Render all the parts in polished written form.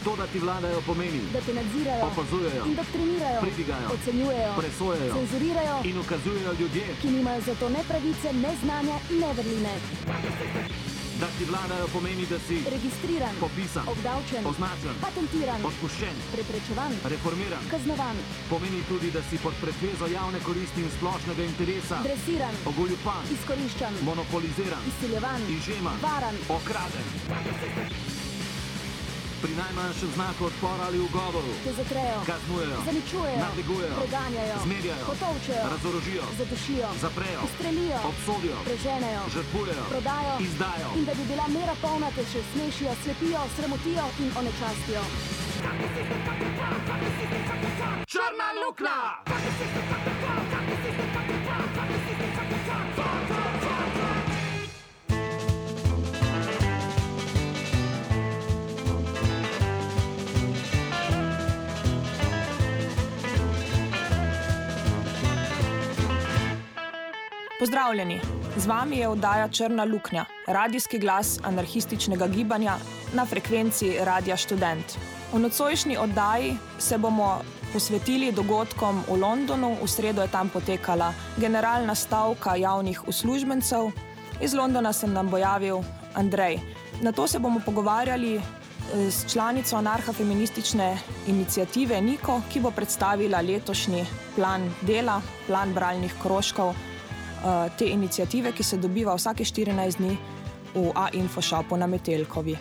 To, da ti vladajo, pomeni, da te nadzirajo, opazujejo, indoktrinirajo, pridigajo, ocenjujejo, presojajo, cenzurirajo in ukazujejo ljudje, ki nimajo za to ne pravice, ne znanja in ne vrline. Da ti vladajo, pomeni, da si registriran, popisan, obdavčen, označen, patentiran, odpuščen, preprečevan, reformiran. kaznovan, Pomeni tudi, da si pod pretvezo javne koristi in splošnega interesa dresiran, ogoljupan, izkoriščan, monopoliziran, izsiljevan, izžeman, varan, okraden. Pri najmanjšem znaku odpora ali ugovoru te zatrejo, kaznujejo, zaničujejo, nadlegujejo, preganjajo, zmerjajo, potolčejo, razorožijo, zadušijo, zaprejo, ustrelijo, obsodijo, preženejo, žrtvujejo, prodajo, izdajo. In da bi bila mera polna, te še smešijo, slepijo, sramotijo in onečastijo. Črna luknja! Pozdravljeni, z vami je oddaja Črna luknja, radijski glas anarhističnega gibanja na frekvenci Radia Študent. V nocojšnji oddaji se bomo posvetili dogodkom v Londonu. V sredo je tam potekala generalna stavka javnih uslužbencev. Iz Londona se nam bo javil Andrej. Na to se bomo pogovarjali s članico anarhofeministične iniciative Niko, ki bo predstavila letošnji plan dela, plan bralnih krožkov te iniciative, ki se dobiva vsake 14 dni v A-infoshopu na Metelkovi.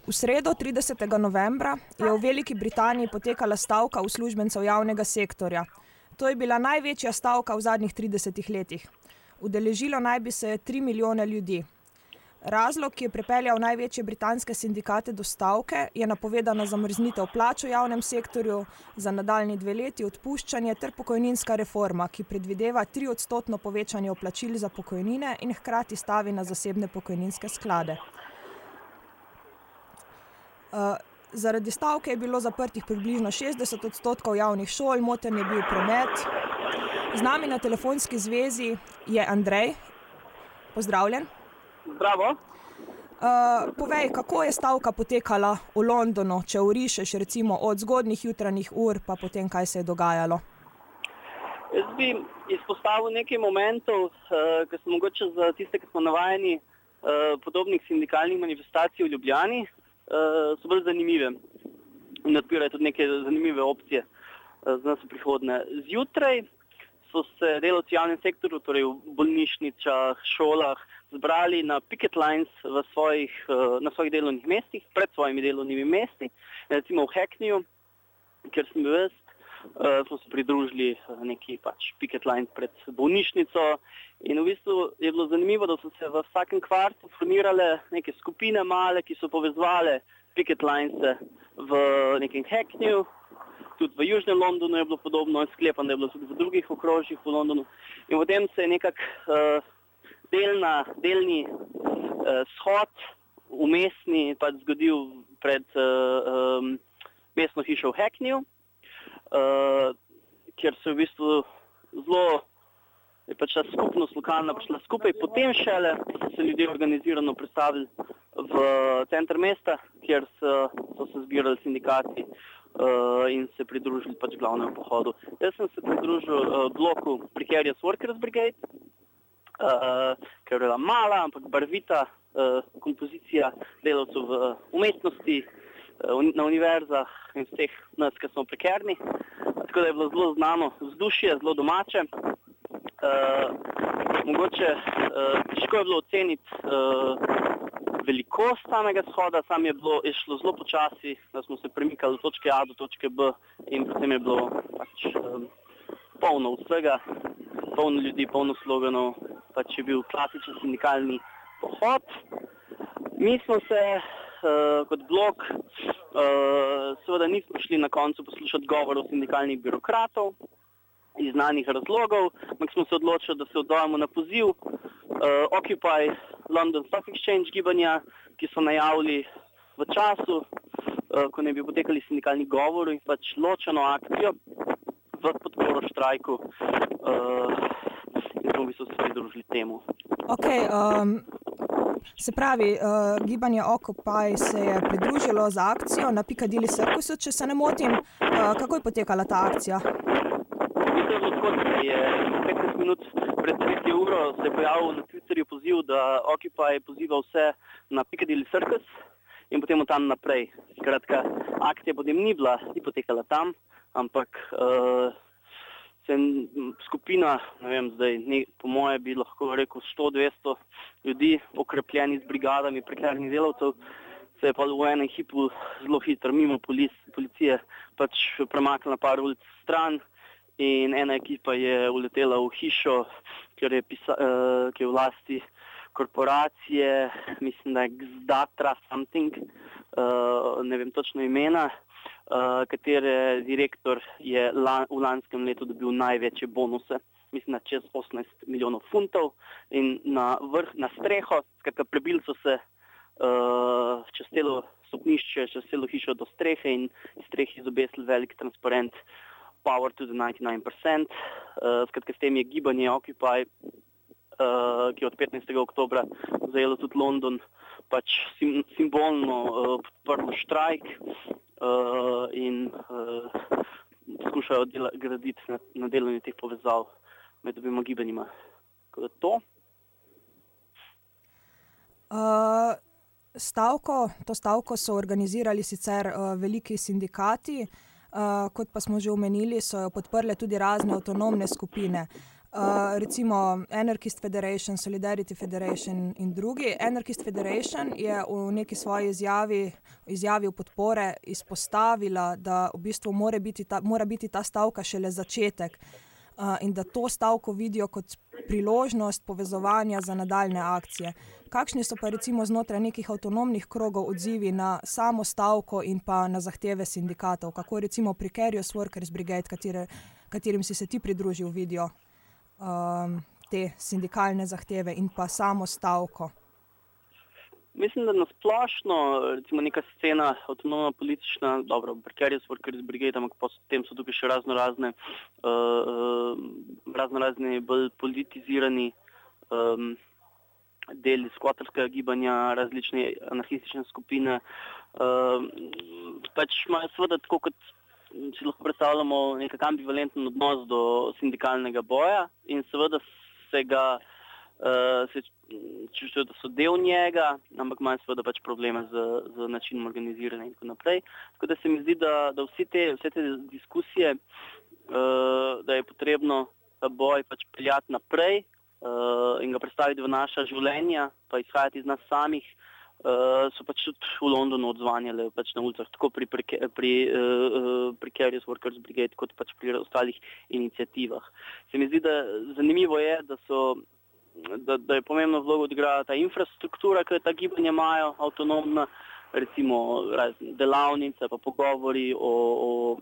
V sredo 30. novembra je v Veliki Britaniji potekala stavka uslužbencev javnega sektorja. To je bila največja stavka v zadnjih 30 letih. Udeležilo naj bi se 3 milijone ljudi. Razlog, ki je pripeljal največje britanske sindikate do stavke, je napovedana zamrznitev plač v javnem sektorju, za nadaljnji 2 leti odpuščanje ter pokojninska reforma, ki predvideva 3% povečanje vplačil za pokojnine in hkrati stavi na zasebne pokojninske sklade. Zaradi stavke je bilo zaprtih približno 60% javnih šol, moten je bil promet. Z nami na telefonski zvezi je Andrej. Pozdravljen. Bravo. Povej, kako je stavka potekala v Londonu, če orišeš recimo od zgodnjih jutranjih ur, pa potem kaj se je dogajalo? Jaz bi izpostavil nekaj momentov, ki so mogoče za tiste, ki smo navajeni podobnih sindikalnih manifestacij v Ljubljani, so bolj zanimive in odpirajo tudi neke zanimive opcije za nas v prihodnje. Zjutraj so se delavci v javnem sektorju, torej v bolnišnicah, šolah, zbrali na picket lines na svojih delovnih mestih, pred svojimi delovnimi mesti. Recimo v Hackneyju, kjer sem bil jaz, smo se pridružili neki picket lines pred bolnišnico in v bistvu je bilo zanimivo, da so se v vsakem kvartu formirale neke skupine male, ki so povezovale picket lines v nekem Hackneyju. Tudi v Južnem Londonu je bilo podobno, sklepam, da je bilo tudi v drugih okrožjih v Londonu. In potem se je nekako delni shod umestni zgodil pred mestno hišo v Hackneyju, kjer se v bistvu je ta skupnost lokalna prišla skupaj, potem šele so se ljudje organizirano predstavili v center mesta, kjer so se zbirali sindikati in se pridružili glavnemu pohodu. Jaz sem se pridružil bloku Precarious Workers Brigade, ker je bila mala, ampak barvita kompozicija delavcev v umetnosti, na univerzah in vseh nas, ki smo prekarni. Tako da je bilo zelo znano vzdušje, zelo domače. Mogoče težko je bilo oceniti velikost samega shoda, je šlo zelo počasi, da smo se premikali od točke A do točke B in potem je bilo polno vsega, polno ljudi, polno sloganov, je bil klasičen sindikalni pohod. Mi smo se kot blok seveda nismo šli na koncu poslušati govorov sindikalnih birokratov iz znanih razlogov, ampak smo se odločili, da se odzovemo na poziv Occupy London Stock Exchange gibanja, ki so najavili v času, ko ne bi potekali sindikalni govori in ločeno akcijo v podporo štrajku in smo v bistvu se pridružili temu. Se pravi, gibanje Occupy se je pridružilo za akcijo na Piccadilly Circusu, če se ne motim. Kako je potekala ta akcija? Je 15 minut pred 3 uro se je pojavil na Twitterju poziv, da Occupy poziva vse na Piccadilly Circus in potem od tam naprej. Skratka, akcija potem ni potekala tam, ampak skupina, ne vem zdaj, po moje bi lahko rekel 100-200 ljudi, okrepljeni z brigadami prekarnih delavcev, se je pa v enem hipu zelo hitro mimo policije premaknila par ulic stran. In ena ekipa je uletela v hišo, ki je v lasti korporacije, mislim, da je Xdatra something, ne vem točno imena, katere direktor je v lanskem letu dobil največje bonuse, mislim, da čez 18 milijonov funtov in na streho, skratka prebili so se čez celo stopnišče, čez celo hišo do strehe in iz strehe izobesili velik transparent Power to the 99%. Skratka, s tem je gibanje Occupy, ki je od 15. oktobra zajelo tudi London, simbolno podprlo štrajk in skušajo graditi na delovanje teh povezav med obima gibanjima. To stavko so organizirali sicer veliki sindikati, kot pa smo že omenili, so jo podprle tudi razne avtonomne skupine, recimo Anarchist Federation, Solidarity Federation in drugi. Anarchist Federation je v neki svoji izjavi izjavi podpore izpostavila, da v bistvu mora biti ta stavka šele začetek in da to stavko vidijo kot priložnost povezovanja za nadaljne akcije. Kakšni so pa recimo znotraj nekih avtonomnih krogov odzivi na samo stavko in pa na zahteve sindikatov? Kako recimo Precarious Workers Brigade, katerim si se ti pridružil, vidijo te sindikalne zahteve in pa samo stavko? Mislim, da nasplošno, recimo neka scena, avtonomna politična, dobro, Precarious Workers Brigade, ampak potem so tukaj še raznorazni bolj politizirani deli skvoterskega gibanja, različne anarhistične skupine. Pač imajo seveda tako, kot si lahko predstavljamo, nekak ambivalenten odnos do sindikalnega boja in seveda se čustijo, da so del njega, ampak imajo seveda pač probleme z načinom organiziranja in tako naprej. Tako da se mi zdi, da vse te diskusije, da je potrebno ta boj pač peljati naprej in ga predstaviti v naša življenja, pa izhajati iz nas samih, so pač tudi v Londonu odzvanjale pač na ulicah, tako pri Precarious Workers Brigade, kot pač pri ostalih iniciativah. Se mi zdi, da zanimivo je, da je pomembno vlogo odigrala ta infrastruktura, ki ta gibanja imajo, avtonomna, recimo delavnice, pa pogovori o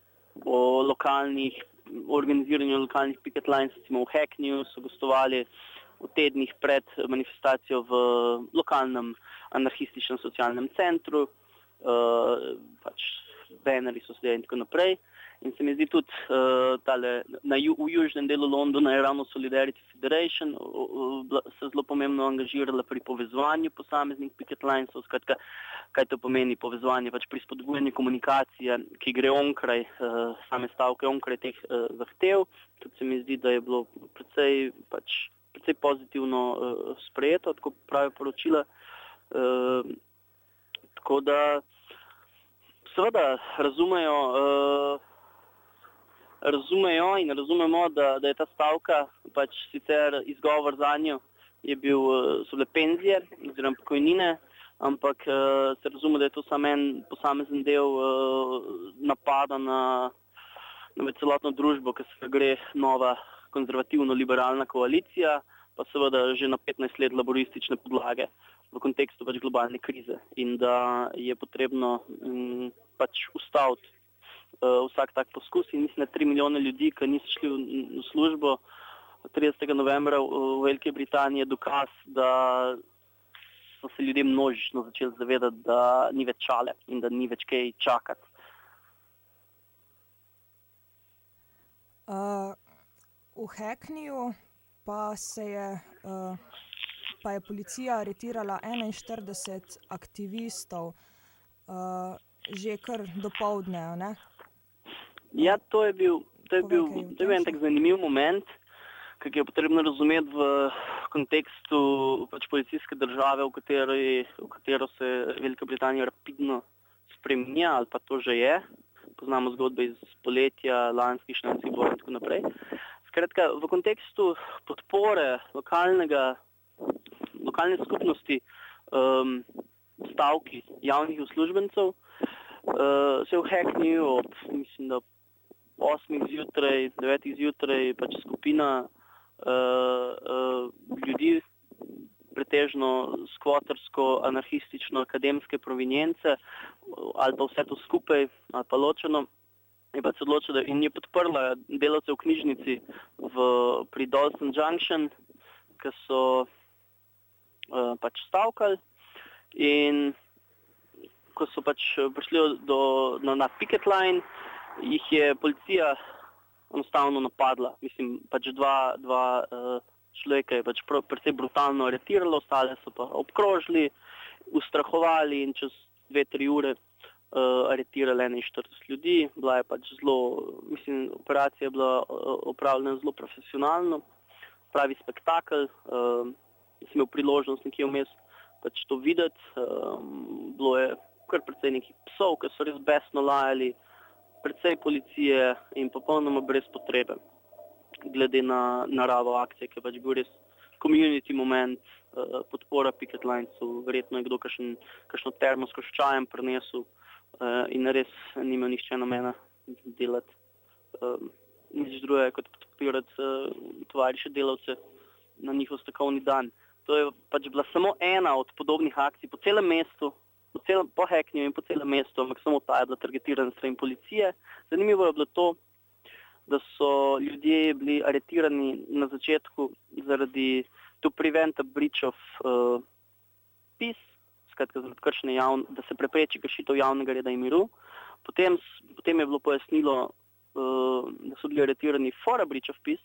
organiziranju lokalnih picket lines, recimo v Hackneyju so gostovali v tednih pred manifestacijo v lokalnem anarhističnem socialnem centru, pač banerji so sedeli in tako naprej. In se mi zdi tudi v južnem delu Londona je ravno Solidarity Federation se zelo pomembno angažirala pri povezovanju posameznih picket linesov. Skratka, kaj to pomeni povezovanje pač pri spodbujanju komunikacije, ki gre onkraj same stavke, onkraj teh zahtev. Tudi se mi zdi, da je bilo precej pozitivno sprejeto, tako pravijo poročila. Tako da seveda razumejo in razumemo, da je ta stavka pač sicer izgovor zanjo so bile penzije oziroma pokojnine, ampak se razume, da je to samo en posamezen del napada na celotno družbo, ki se gre nova konzervativno-liberalna koalicija, pa seveda že na 15 let laboristične podlage v kontekstu pač globalne krize in da je potrebno pač ustaviti vsak tak poskus in mislim, da 3 milijone ljudi, ki niso šli v službo 30. novembra v Veliki Britaniji, je dokaz, da so se ljudje množično začeli zavedati, da ni več šale in da ni več kaj čakati. V Hackneyju pa je policija aretirala 41 aktivistov že kar dopoldne, ne? Ja, to je bil en tak zanimiv moment, ki je potrebno razumeti v kontekstu pač policijske države, v katero se Velika Britanija rapidno spreminja, ali pa to že je. Poznamo zgodbe iz poletja, lanskih članskih bojev in tako naprej. Skratka, v kontekstu podpore lokalne skupnosti stavki javnih uslužbencev se v Hackneyju mislim, da 8 zjutraj, 9 zjutraj pač skupina ljudi, pretežno skvotersko-anarhistično-akademske provenience, ali pa vse to skupaj, ali pa ločeno, je pač odločila in je podprla delavce v knjižnici pri Dalston Junction, ki so pač stavkali in ko so pač prišli na picket line, jih je policija enostavno napadla. Mislim, pač dva človeka je pač precej brutalno aretiralo, ostale so pa obkrožili, ustrahovali in čez 2-3 ure aretirali 41 ljudi. Bila je pač operacija je bila opravljena zelo profesionalno, pravi spektakel. Sem imel priložnost nekje vmes pač to videti. Bilo je kar precej nekih psov, ki so res besno lajali, precej policije in popolnoma brez potrebe, glede na naravo akcije, ki je pač bil res community moment, podpora picket linesu, verjetno je kdo kakšno termosko s čajem prinesel in res nima nihče namena delati nič drugega kot podpirati tovariše delavce na njihov stavkovni dan. To je pač bila samo ena od podobnih akcij po celem mestu, po Hackneyju in po celem mestu, ampak samo ta je bila targetirana strani policije. Zanimivo je bilo to, da so ljudje bili aretirani na začetku zaradi to prevent a breach of peace, skratka zaradi kršenja da se prepreči kršitev javnega reda in miru. Potem je bilo pojasnilo, da so bili aretirani for a breach of peace.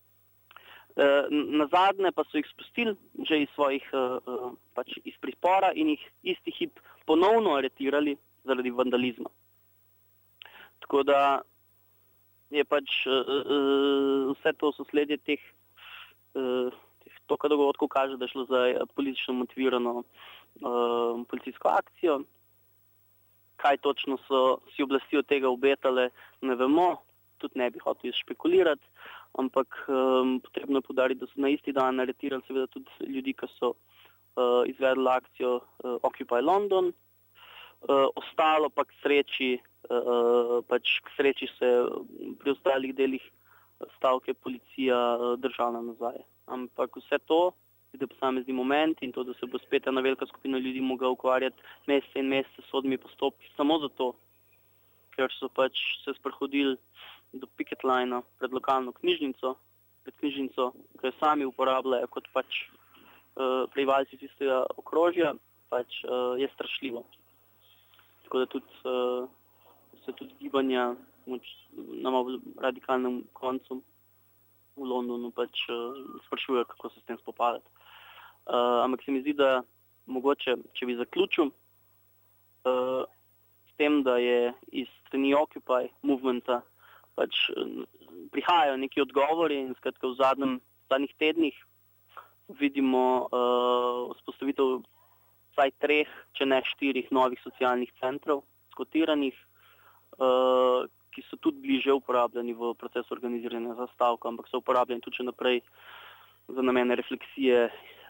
Nazadnje pa so jih spustili že iz svojih iz pripora in jih isti hip ponovno aretirali zaradi vandalizma. Tako da je pač vse to sosledje teh toliko dogodkov kaže, da je šlo za politično motivirano policijsko akcijo. Kaj točno so si oblasti od tega obetale, ne vemo, tudi ne bi hotel špekulirati, ampak potrebno je poudariti, da so na isti dan aretirali seveda tudi ljudi, ki so izvedli akcijo Occupy London. Ostalo pa k sreči se pri ostalih delih stavke policija držala nazaj. Ampak vse to, da posamezni moment in to, da se bo spet ena velika skupina ljudi mogla ukvarjati mesece in mesece s sodnimi postopki, samo zato, ker so pač se sprehodili do picket linea pred lokalno knjižnico, ki jo sami uporabljajo kot pač prebivalci tistega okrožja, pač je strašljivo. Tako da se tudi gibanja na malo radikalnem koncu v Londonu pač sprašujejo, kako se s tem spopadati. Ampak se mi zdi, da mogoče, če bi zaključil s tem, da je iz strani Occupy movementa pač prihajajo neki odgovori in skratka v zadnjih tednih vidimo vzpostavitev vsaj 3, če ne 4 novih socialnih centrov, skotiranih, ki so tudi bliže uporabljeni v procesu organiziranja za stavko, ampak so uporabljeni tudi še naprej za namene refleksije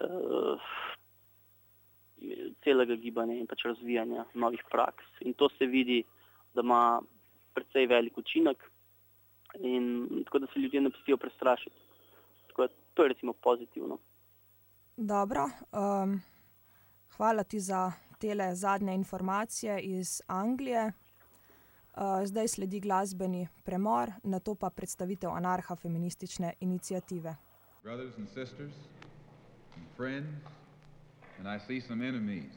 celega gibanja in pač razvijanja novih praks. In to se vidi, da ima precej velik učinek in tako da se ljudje ne pustijo prestrašiti. Tako da to je recimo pozitivno. Dobro, hvala ti za tele zadnje informacije iz Anglije. Zdaj sledi glasbeni premor, nato pa predstavitev anarha feministične iniciative. Brothers and sisters and friends, and I see some enemies.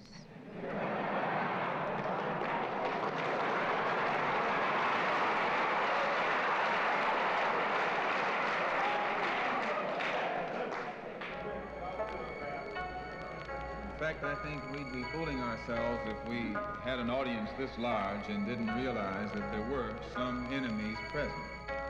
In fact, I think we'd be fooling ourselves if we had an audience this large and didn't realize that there were some enemies present.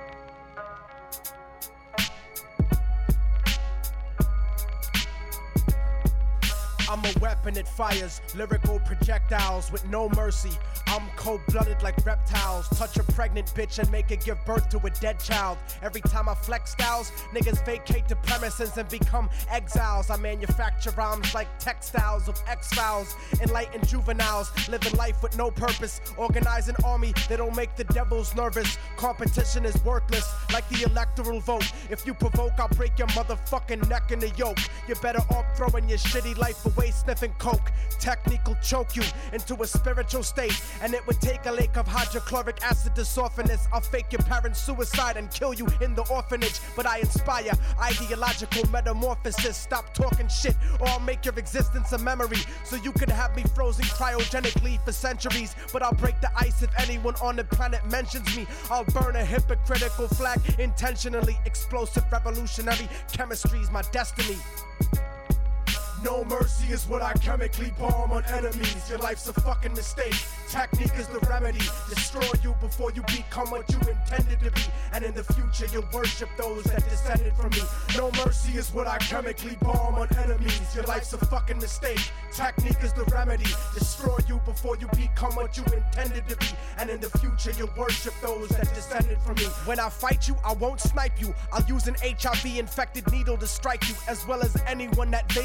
I'm a weapon that fires lyrical projectiles with no mercy. I'm cold-blooded like reptiles. Touch a pregnant bitch and make her give birth to a dead child. Every time I flex styles, niggas vacate the premises and become exiles. I manufacture rhymes like textiles of X-Files. Enlightened juveniles, living life with no purpose. Organize an army that'll make the devils nervous. Competition is worthless, like the electoral vote. If you provoke, I'll break your motherfucking neck in the yoke. You're better off throwing your shitty life away sniffing coke. Technique will choke you into a spiritual state, and it would take a lake of hydrochloric acid to soften this. I'll fake your parents' suicide and kill you in the orphanage, but I inspire ideological metamorphosis. Stop talking shit or I'll make your existence a memory, so you can have me frozen cryogenically for centuries. But I'll break the ice if anyone on the planet mentions me. I'll burn a hypocritical flag intentionally. Explosive revolutionary chemistry's my destiny. No mercy is what I chemically bomb on enemies. Your life's a fucking mistake. Technique is the remedy. Destroy you before you become what you intended to be. And in the future you'll worship those that descended from me. No mercy is what I chemically bomb on enemies. Your life's a fucking mistake. Technique is the remedy. Destroy you before you become what you intended to be. And in the future you'll worship those that descended from me. When I fight you, I won't snipe you. I'll use an HIV-infected needle to strike you, as well as anyone that vaguely resembles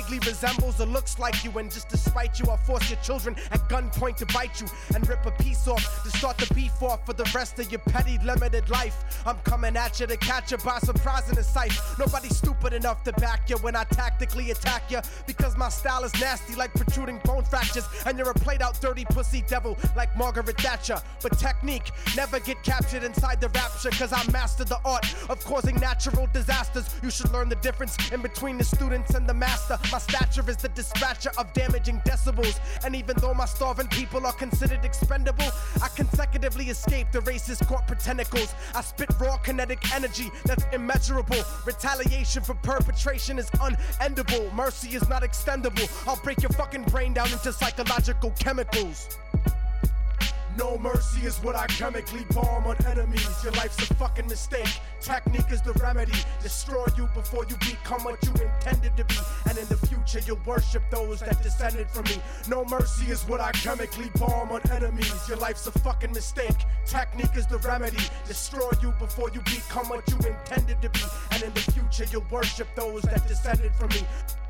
resembles or looks like you, and just to spite you, I'll force your children at gunpoint to bite you and rip a piece off to start the beef off for the rest of your petty limited life. I'm coming at you to catch you by surprise in the sight. Nobody's stupid enough to back you when I tactically attack you, because my style is nasty like protruding bone fractures, and you're a played out dirty pussy devil like Margaret Thatcher. But technique never get captured inside the rapture, cause I mastered the art of causing natural disasters. You should learn the difference in between the students and the master. My stature is the dispatcher of damaging decibels, and even though my starving people are considered expendable, I consecutively escape the racist corporate tentacles. I spit raw kinetic energy that's immeasurable. Retaliation for perpetration is unendable. Mercy is not extendable. I'll break your fucking brain down into psychological chemicals. No mercy is what I chemically bomb on enemies. Your life's a fucking mistake. Technique is the remedy. Destroy you before you become what you intended to be. And in the future you'll worship those that descended from me. No mercy is what I chemically bomb on enemies. Your life's a fucking mistake. Technique is the remedy. Destroy you before you become what you intended to be. And in the future you'll worship those that descended from me.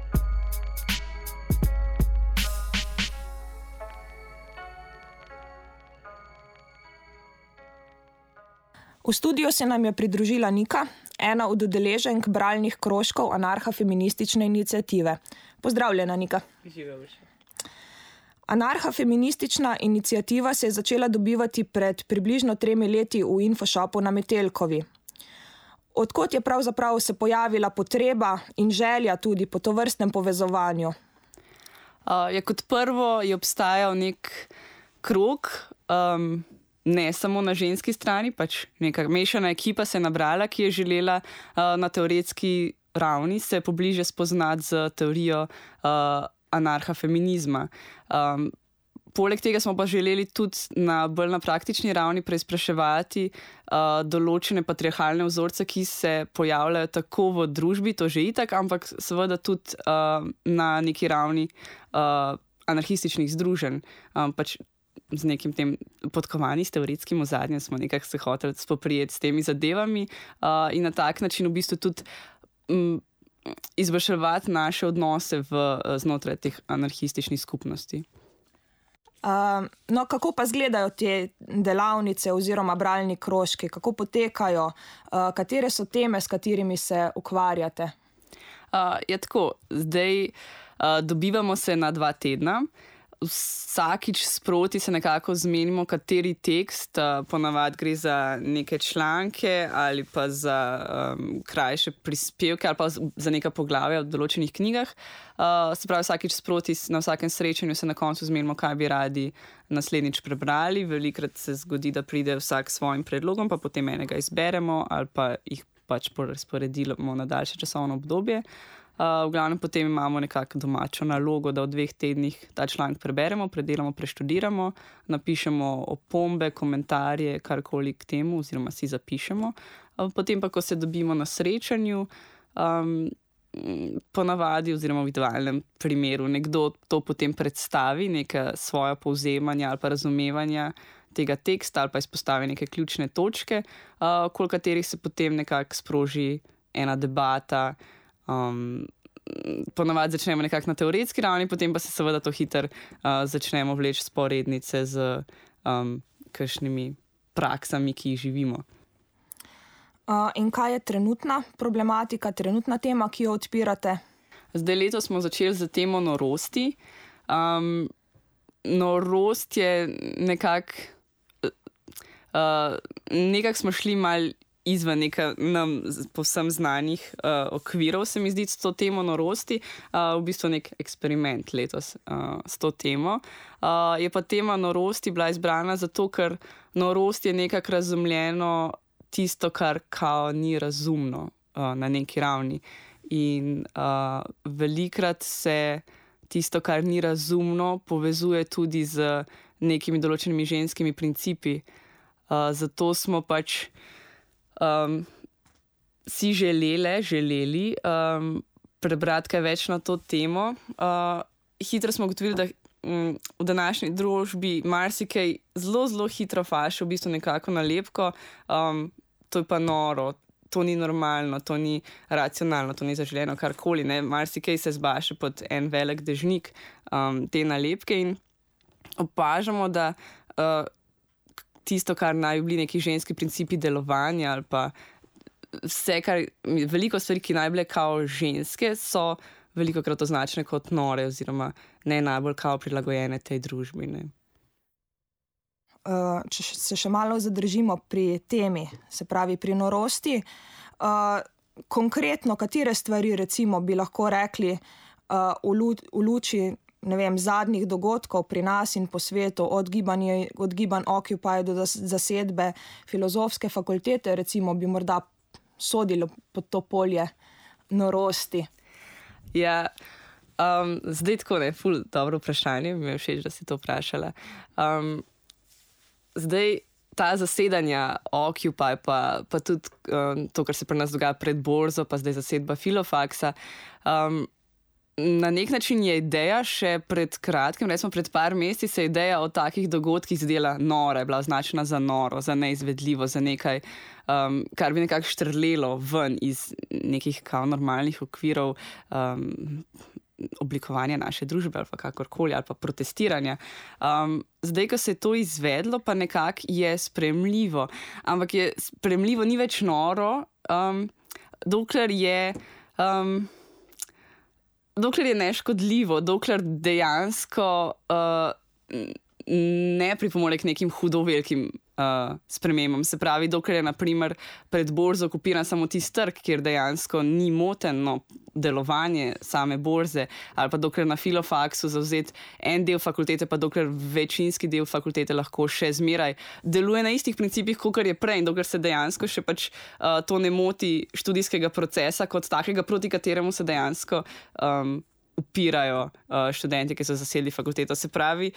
V studiu se nam je pridružila Nika, ena od udeleženk bralnih krožkov anarha-feministične iniciative. Pozdravljena, Nika. Anarha-feministična iniciativa se je začela dobivati pred približno 3 leti v Infoshopu na Metelkovi. Odkot je pravzaprav se pojavila potreba in želja tudi po tovrstnem povezovanju? Kot prvo je obstajal nek krog, ne samo na ženski strani, pač neka mešana ekipa se je nabrala, ki je želela na teoretski ravni se pobliže spoznati z teorijo anarha-feminizma. Poleg tega smo pa želeli tudi bolj na praktični ravni preizpraševati določene patriarhalne vzorce, ki se pojavljajo tako v družbi, to že itak, ampak seveda tudi na neki ravni anarhističnih združenj. Pač z nekim tem podkovanim teoretskim ozadjem smo nekako se hoteli spoprijeti s temi zadevami in na tak način v bistvu tudi izboljševati naše odnose znotraj teh anarhističnih skupnosti. No, kako pa izgledajo te delavnice oziroma bralni krožki? Kako potekajo? Katere so teme, s katerimi se ukvarjate? Je tako, zdaj dobivamo se na 2 tedna. Vsakič sproti se nekako zmenimo, kateri tekst, ponavadi gre za neke članke ali pa za krajše prispevke ali pa za neka poglavja v določenih knjigah. Se pravi, vsakič sproti na vsakem srečanju se na koncu zmenimo, kaj bi radi naslednjič prebrali. Velikrat se zgodi, da pride vsak s svojim predlogom, pa potem enega izberemo ali pa jih pač porazporedimo na daljše časovno obdobje. V glavnem potem imamo nekako domačo nalogo, da v 2 tednih ta članek preberemo, predelamo, preštudiramo, napišemo opombe, komentarje, karkoli k temu oziroma si zapišemo. Potem pa, ko se dobimo na srečanju, ponavadi oziroma v idealnem primeru nekdo to potem predstavi, neka svoja povzemanja ali pa razumevanja tega teksta ali pa izpostavi neke ključne točke, okoli katerih se potem nekako sproži ena debata. Ponavadi začnemo nekako na teoretski ravni, potem pa se seveda to hitro začnemo vleči sporednice z kakšnimi praksami, ki jih živimo. In kaj je trenutna problematika, trenutna tema, ki jo odpirate? Zdaj letos smo začeli z temo norosti. Norost je nekako smo šli malo izven nam povsem znanih okvirov, se mi zdi, s to temo norosti. V bistvu nek eksperiment letos s to temo. Je pa tema norosti bila izbrana zato, ker norost je nekako razumljeno tisto, kar kao ni razumno na neki ravni. In velikrat se tisto, kar ni razumno, povezuje tudi z nekimi določenimi ženskimi principi. Zato smo pač si želeli prebrati kaj več na to temo. Hitro smo ugotovili, da v današnji družbi marsikaj zelo hitro faše, v bistvu nekako nalepko. To je pa noro, to ni normalno, to ni racionalno, to ni zaželeno karkoli. Marsikaj se zbaše pod en velik dežnik te nalepke in opažamo, da tisto, kar naj bi bili neki ženski principi delovanja ali pa veliko stvari, ki naj bile kao ženske, so velikokrat označene kot nore oziroma ne najbolj kao prilagojene tej družbi. Ne. Če se še malo zadržimo pri temi, se pravi pri norosti, konkretno katere stvari recimo bi lahko rekli v luči zadnjih dogodkov pri nas in po svetu, od gibanj Occupy do zasedbe filozofske fakultete, recimo bi morda sodilo pod to polje norosti? Ja, zdaj tako ful dobro vprašanje, mi je všeč, da si to vprašala. Zdaj, ta zasedanja Occupy, pa tudi to, kar se pri nas dogaja pred borzo, pa zdaj zasedba Filofaksa, na nek način je ideja še pred kratkim, recimo pred par meseci, se ideja o takih dogodkih zdela nora, je bila označena za noro, za neizvedljivo, za nekaj, kar bi nekako štrlelo ven iz nekih kao normalnih okvirov oblikovanja naše družbe ali pa kakorkoli, ali pa protestiranja. Zdaj, ko se je to izvedlo, pa nekako je sprejemljivo. Ampak je sprejemljivo, ni več noro, dokler je neškodljivo, dokler dejansko ne pripomore k nekim hudo velikim spremembam. Se pravi, dokler je na primer pred borzo okupiran samo tisti trg, kjer dejansko ni moteno delovanje same borze, ali pa dokler na Filofaksu zavzet en del fakultete, pa dokler večinski del fakultete lahko še zmeraj deluje na istih principih, kakor je prej, in dokler se dejansko še pač to ne moti študijskega procesa kot takega, proti kateremu se dejansko upirajo študenti, ki so zasedli fakulteto. Se pravi,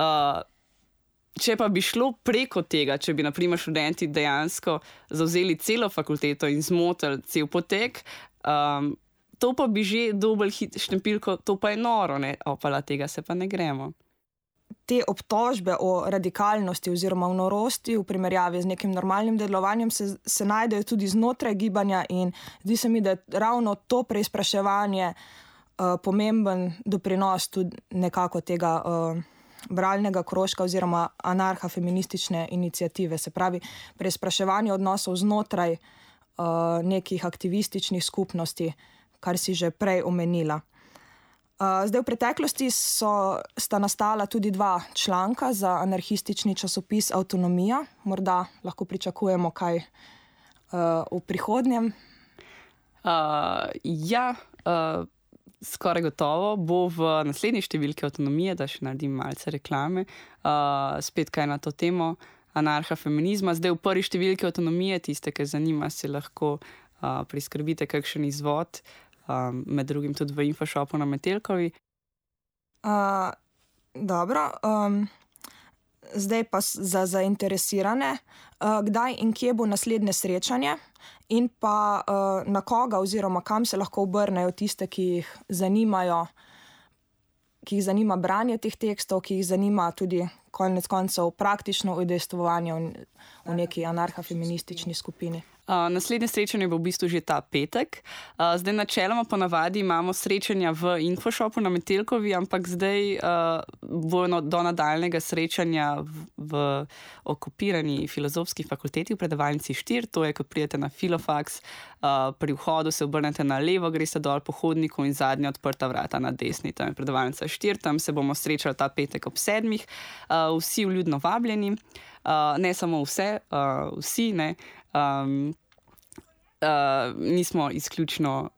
če pa bi šlo preko tega, če bi na primer študenti dejansko zavzeli celo fakulteto in zmotili cel potek, to pa bi že dobil štempilko, to pa je noro, opala tega se pa ne gremo. Te obtožbe o radikalnosti oziroma v norosti v primerjavi z nekim normalnim delovanjem se najdejo tudi znotraj gibanja in zdi se mi, da je ravno to preizpraševanje pomemben doprinos tudi nekako tega bralnega krožka oziroma anarha-feministične iniciative. Se pravi, preizpraševanje odnosov znotraj nekih aktivističnih skupnosti, kar si že prej omenila. Zdaj v preteklosti sta nastala tudi 2 članka za anarhistični časopis Avtonomija. Morda lahko pričakujemo kaj v prihodnjem? Skoraj gotovo bo v naslednji številki Avtonomije, da še naredim malce reklame, spet kaj na to temo anarha-feminizma. Zdaj v prvi številki Avtonomije, tiste, ki zanima, si lahko priskrbite kakšen izvod, med drugim tudi v infoshopu na Metelkovi. Dobro. Zdaj pa za zainteresirane, kdaj in kje bo naslednje srečanje in pa na koga oziroma kam se lahko obrnejo tiste, ki jih zanima branje teh tekstov, ki jih zanima tudi konec koncev praktično udejstvovanje v neki anarha-feministični skupini. Naslednje srečanje bo v bistvu že ta petek. Zdaj načeloma ponavadi imamo srečanja v infoshopu na Metelkovi, ampak zdaj bo do nadaljnega srečanja v okupirani filozofski fakulteti v predavalnici 4. To je, ko pridete na Filofaks, pri vhodu se obrnete na levo, greste dol po hodniku in zadnja odprta vrata na desni. Tam je predavalnica 4, tam se bomo srečali ta petek ob 7. Vsi vljudno vabljeni. Ne samo vsi, ne. Nismo izključno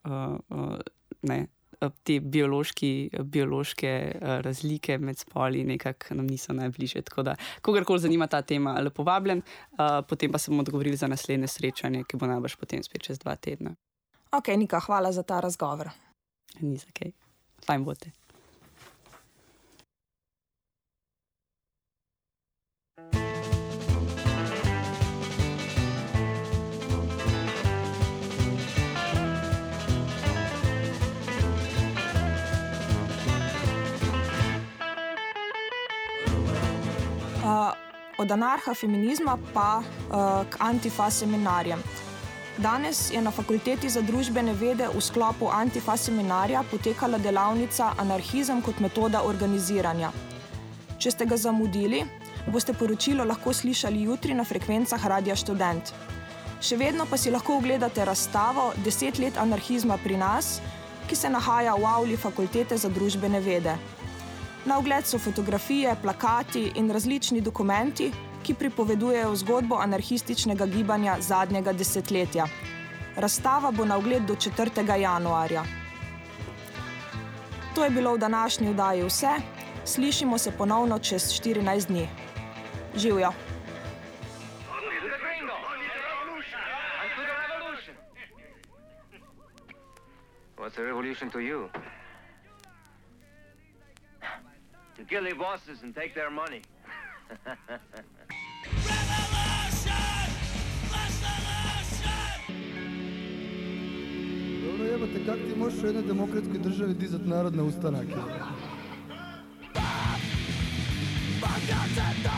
te biološke razlike med spoli nekako nam niso najbližje, tako da kogarkoli zanima ta tema, lepo vabljen, potem pa se bomo dogovorili za naslednje srečanje, ki bo najbrž potem spet čez 2 tedna. Ok, Nika, hvala za ta razgovor. Ni za kaj. Fajn bote. Od anarha-feminizma pa k antifa seminarjem. Danes je na Fakulteti za družbene vede v sklopu Antifa seminarja potekala delavnica Anarhizem kot metoda organiziranja. Če ste ga zamudili, boste poročilo lahko slišali jutri na frekvencah Radia Študent. Še vedno pa si lahko ogledate razstavo 10 let anarhizma pri nas, ki se nahaja v avli Fakultete za družbene vede. Na ogled so fotografije, plakati in različni dokumenti, ki pripovedujejo zgodbo anarhističnega gibanja zadnjega desetletja. Razstava bo na ogled do 4. januarja. To je bilo v današnji oddaji vse. Slišimo se ponovno čez 14 dni. Živjo! What's a revolution to you? To kill the bosses and take their money. Dobro jebate, kak ti možeš u jednoj demokratskoj državi dizat narodne ustanake?